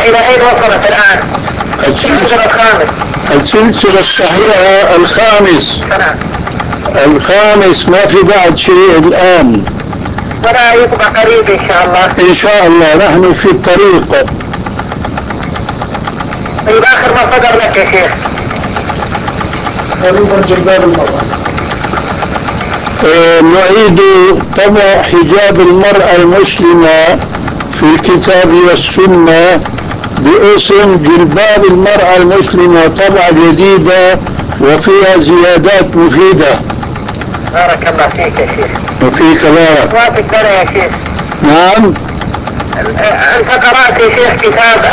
إلى أين وصلت الآن؟ السلسلة الخامس. السلسلة الصحيحة الخامس. نعم. الخامس، ما في بعد شيء الآن، ولا يبقى قريب إن شاء الله. إن شاء الله نحن في الطريق. طيب آخر ما صدر لك يا شيخ؟ جلباب المرأة. نعيد طبع حجاب المرأة المسلمة في الكتاب والسنة باسم جلباب المرأة المسلمة، طبعة جديدة وفيها زيادات مفيدة. بارك الله فيك يا شيخ. وفيك بارك. وافق لنا يا شيخ. نعم. أنت قرأت يا شيخ كتاب